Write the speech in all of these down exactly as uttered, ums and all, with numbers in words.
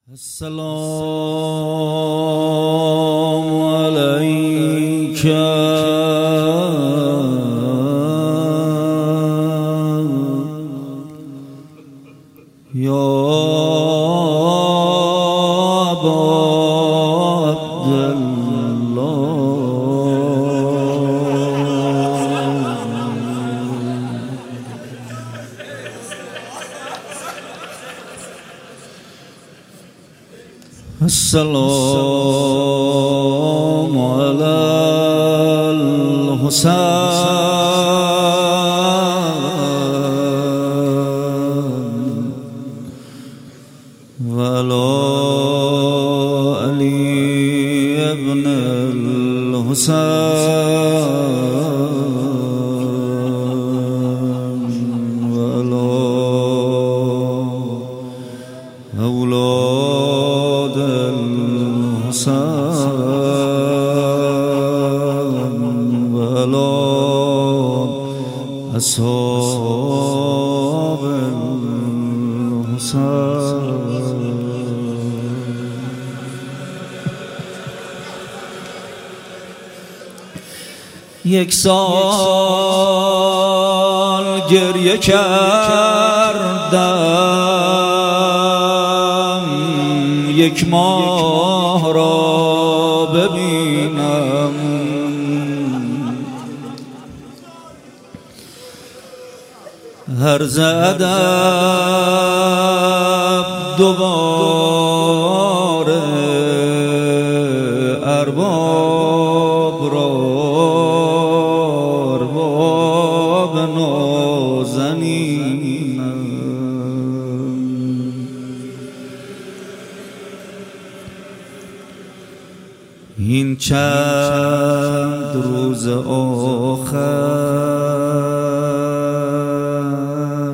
السلام عليك يا أبا عبد الله. السلام على الحسين وعلى علي ابن الحسين وعلى أولاد الحسين وعلى أصحاب الحسين. یک سال گریه کردم یک ماه را ببینم، هر ادب دوباره ارباب را ارباب نازنینم. این چند روز آخر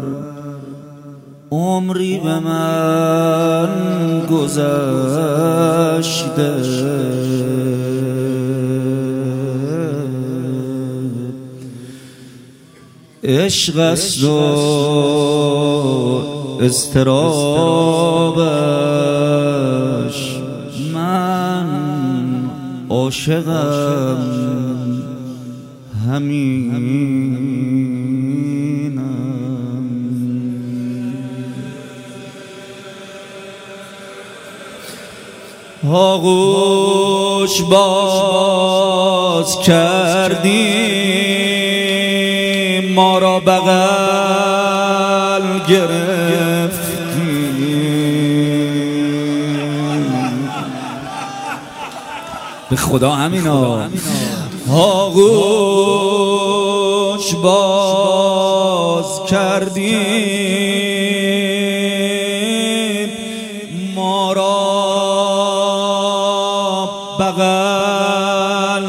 عمری به من گذشته، عشق است و اضطرابش، من عاشقم همینم. آغوش باز کردیم، ما را بغل گرفتیم، به خدا همینا. آغوش باز کردیم، ما را بغل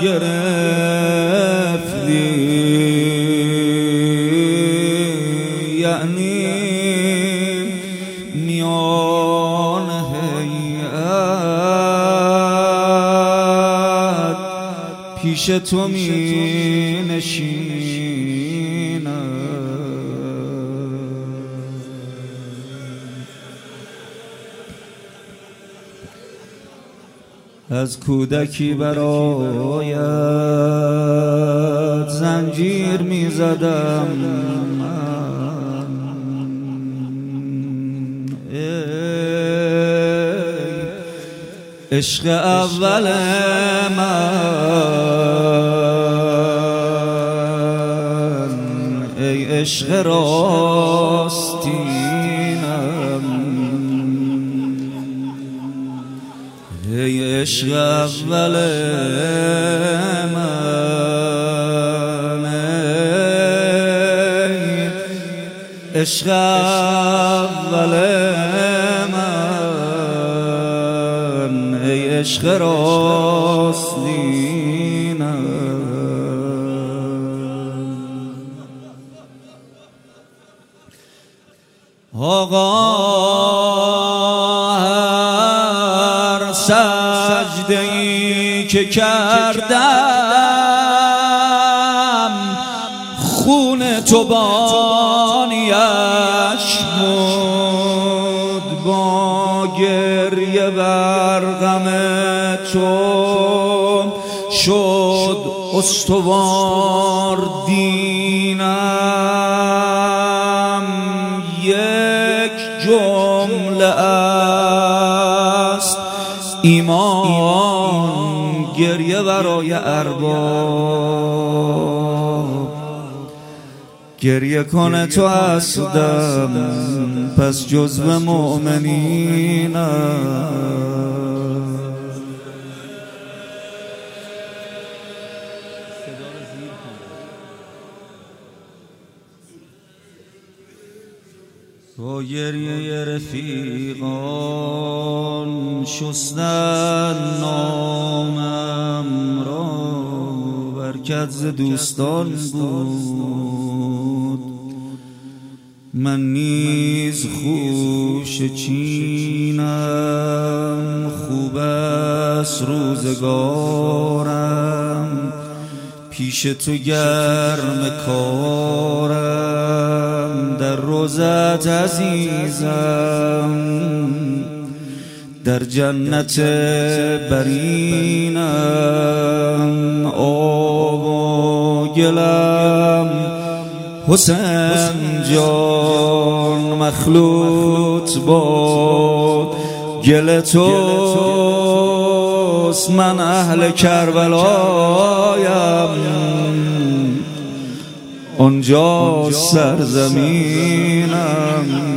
گرفتیم، یعنی میان هیئت پیش تو می نشینم. از کودکی برایت زنجیر می زدم من، ای عشق اول من، ای عشق راستینم، ای عشق اول من، ای عشق اول من، ای عشق راستینم. آقا هر سجده‌ای که کردم خون تو بانیش بود با گریه گریه بر غم تو شد استوار دینم. یک جمله است ایمان گریه برای ارباب. گریه کنه تو هستم پس جزو مؤمنینم. با گریه رفیقان شستن نامم را، برکت ز دوستان بود. من نیز خوش چینم، خوب است روزگارم، پیش تو گرم کارم. در روزت عزیزم، در جنت برینم. آب و گلم حسین جان مخلوط باد گل توست. من اهل کربلایم، آنجا سرزمینم.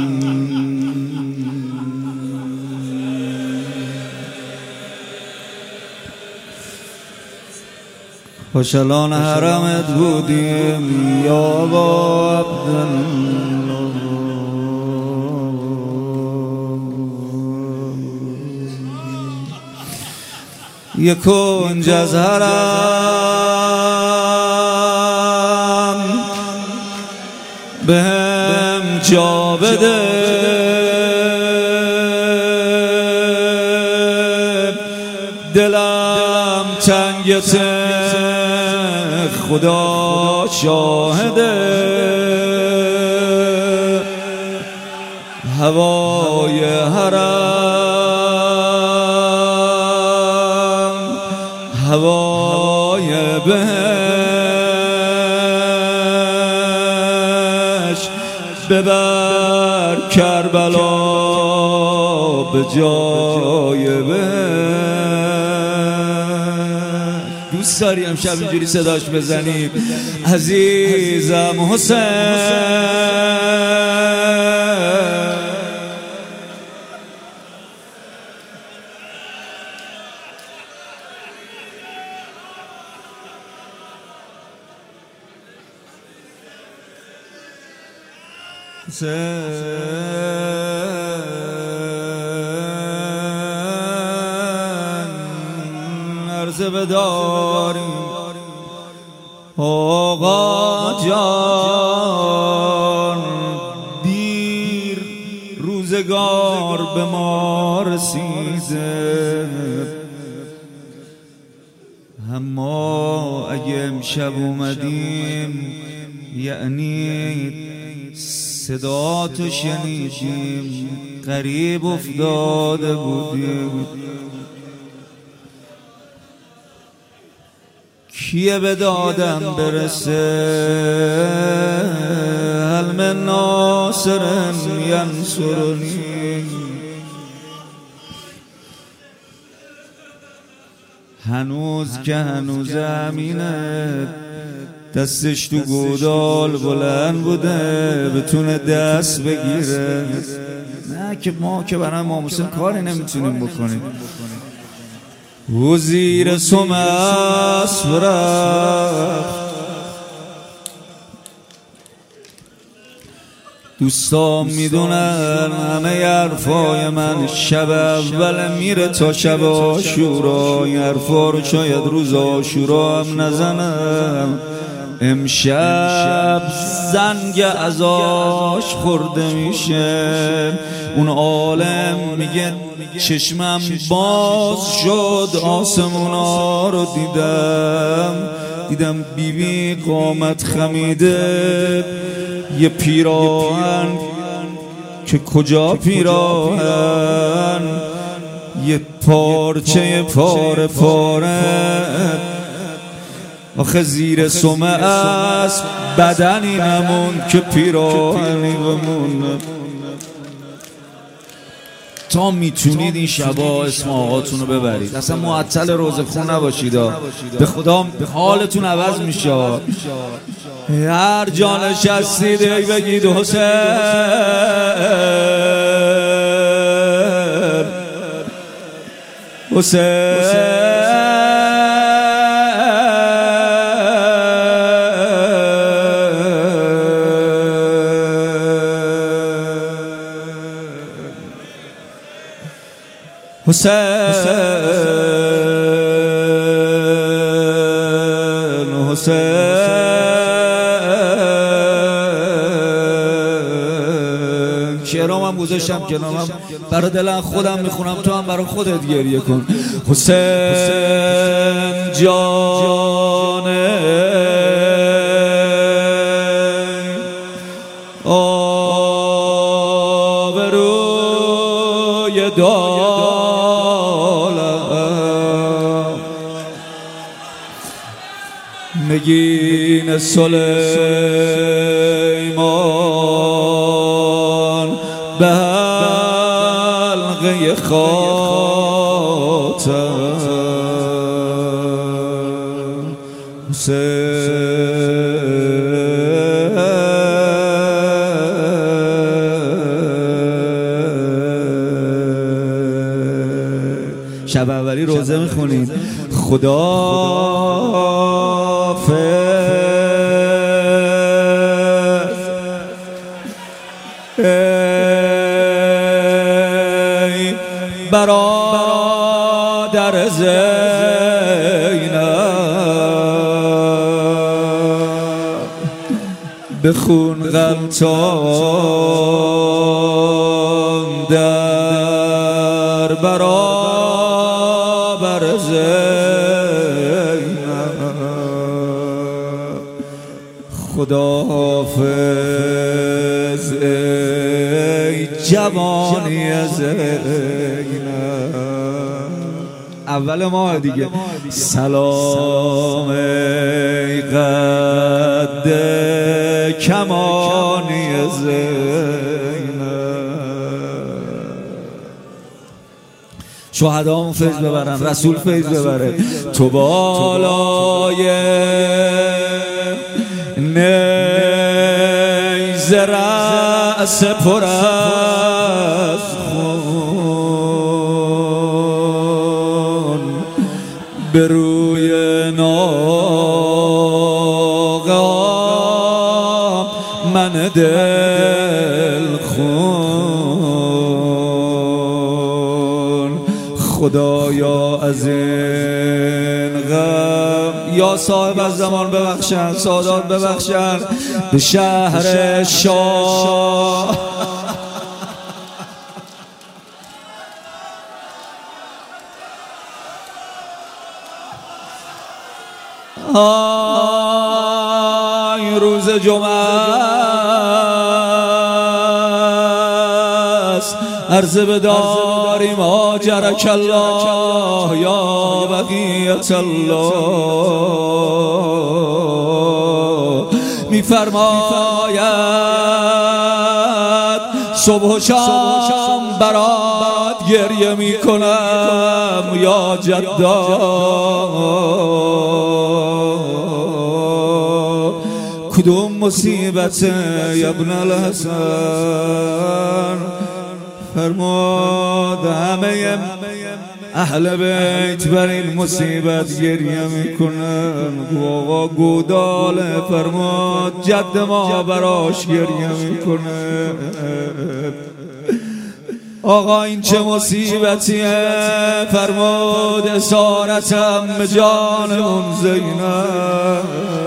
خوشالان حرمت بودیم یا با عبدالله. یک کنج از حرم بهم جا بده، دلم تنگته خدا شاهده. هوای حرم هوای بهشت، ببر کربلا به جای بهشت. دوست داری امشب اینجوری صداش بزنیم عزیزم حسین. عرضه بداریم آقا جان، دیر روزگار به ما رسیده. اما اگه امشب اومدیم یعنی صدا تو شنیدیم، غریب افتاده بودیم. کیه به دادم برسه، هل من ناصر ینصرنی. هنوز که هنوز امینه، دستش تو گودال بلند بوده بتونه دست بگیره. نه که ما که برای ماموسن کاری نمیتونیم بکنیم. او زیر سم اسب رفت، دوستان میدونن همه حرفای من شب اول میره تا شب عاشورا. این حرفا رو شاید روز عاشورا هم نزنم. امشب زنگ ازاش خورده میشه. اون عالم میگه چشمم باز شد، آسمونا رو دیدم، دیدم بیبی قامت خمیده، یه پیراهن که کجا پیراهن یه پارچه پاره پاره آخه زیر سمه است بدنی نمون که پیراهنی بمونه. تا میتونید این شبا اسم آقاتون رو ببرید، اصلا معطل روزه خون نباشید، به خدا حالتون عوض میشه. هر جا نشستید بگید حسین حسین حسین حسین شعرام هم گذاشتم کنارم برای دلم خودم میخونم، تو هم برای خودت گریه کن. حسین جانه آبروی دالم نگین سلیمان به حلقه خاتم حسین شب اولی روزه میخونید. خداحافظ ای برادر زینب بخون غلطان در برابر زینب. خداحافظ ای جوانی زینب. اول ماه دیگه. سلام ای قد کمانی زینب. شهدامون فیض ببرن، رسول فیض ببره. تو بالای نیز رأس پر از خون به روی ناقه من دل خون. خدایا از این غم یا صاحب از زمان ببخشن، سادات ببخشن، به شهر شاه آی روز جمعه است عرض بداریم آجرک الله یا بقیت الله. میفرماید صبح و شام برات گریه میکنم یا جدا. کدوم مصیبت ابن الحسن؟ فرمود همه اهل بیت بر این مصیبت گریه میکنن. آقا گوداله فرمود جد ما براش گریه میکنه. آقا این چه مصیبتیه؟ فرمود اسارتم به جان اون زینب.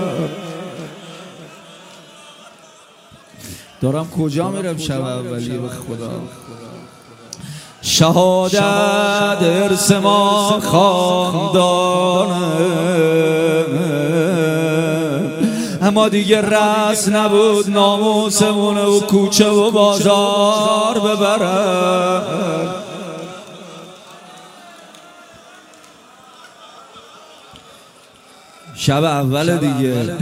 دارم کجا میرم شب اولی به خدا؟ شهادت ارث ما خاندانه، اما دیگه رس نبود ناموسمون و کوچه و بازار ببرن. شب اول دیگه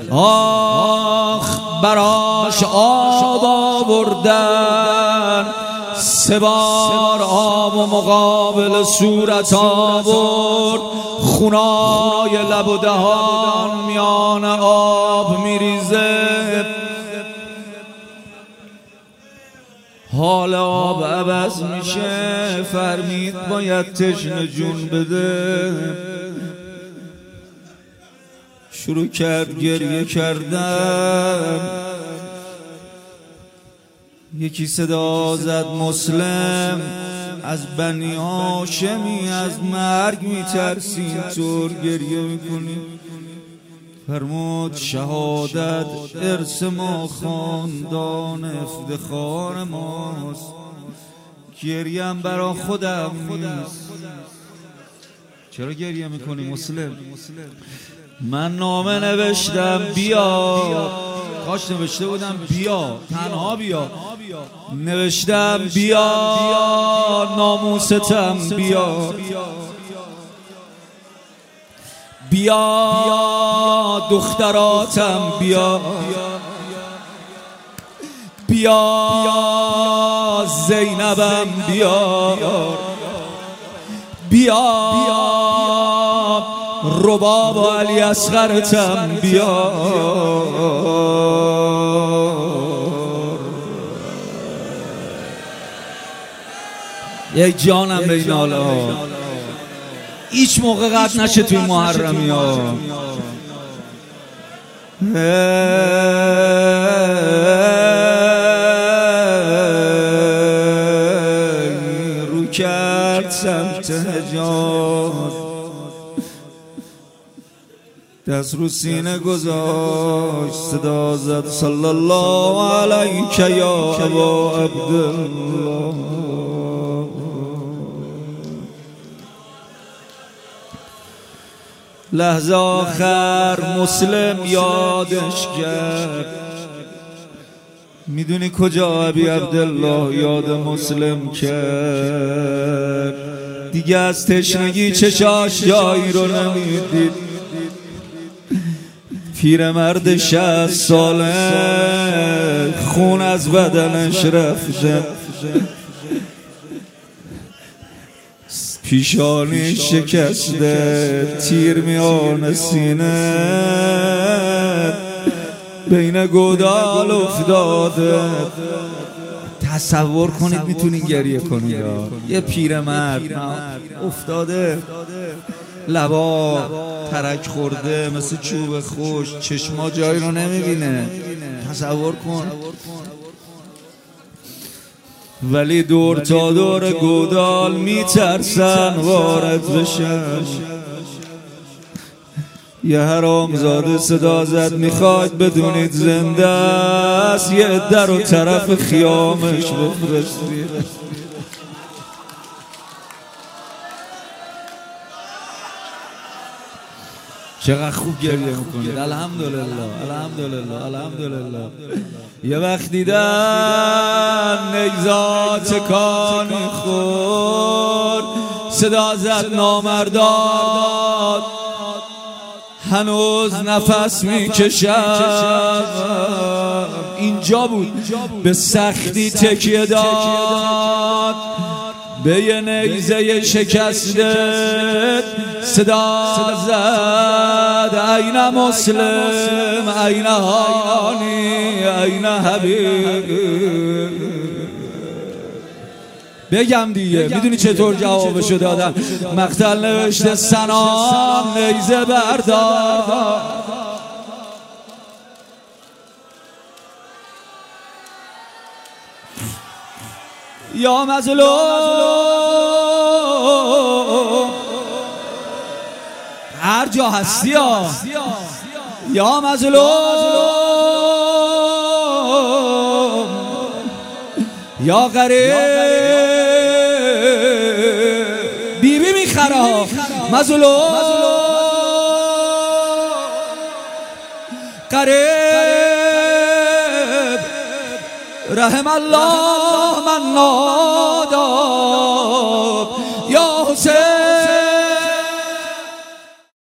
آخ براش آب آوردن، سه بار آب و مقابل صورت آورد، خونای لب و دهان میان آب میریزه، حال آب عوض میشه، فرمید باید تشنه جون بده. شروع کرد گریه کردن، یکی صدا زد مسلم از بنی هاشمی از مرگ میترسی اینطور گریه میکنی؟ فرمود شهادت ارث ما خاندان افتخار ماست، گریم برا خودم نیست. چرا گریه میکنی مسلم؟ من نامه نوشتم بیا، کاش نوشته بودم بیا تنها بیا، نوشتم بیا ناموستم بیا، بیا دختراتم بیا، بیا زینبم بیا، بیا رباب و علی اصغرتم بیا. یک جانم بین حالا هیچ موقع قطع نشه توی محرمی ها. رو کرد سمت حجاز، دست رو سینه گذاشت، صدا زد صلی الله علیک یا ابا عبدالله. لحظه آخر مسلم یادش کرد. میدونی کجا ابی عبدالله یاد مسلم کرد؟ دیگه از تشنگی چشاش جایی رو نمیدید. پیرمرد شصت ساله خون از بدنش رفته، پیشانی شکسته، تیر میان سینه، بین گودال افتاده. تصور کنید میتونین گریه کنید، یه پیرمرد افتاده، لبا ترک خورده مثل چوب خوش، چشما جایی رو نمیبینه. تصور کن. ولی دور تا دور گودال میترسن وارد بشن. یه حرامزاده صدا زد میخواید بدونید زنده است، یه عده رو طرف خیامش بفرستید. چقدر خوب گریه میکنید. الحمدلله الحمدلله الحمدلله. یه وقت دیدن نیزات کانی خورد، صدا زد نامرداد هنوز نفس میکشم. اینجا بود به سختی تکیه داد به یه نیزه شکسته، صدا زد این مسلم این هانی این حبیب. بگم دیگه میدونی چطور جوابشو دادن؟ مقتل نوشته سنام نیزه بردار، یا مظلوم هر جا هستی ها، یا مظلوم یا غریب. بی بی میخره ها، مظلوم قریب رحم الله من ناداب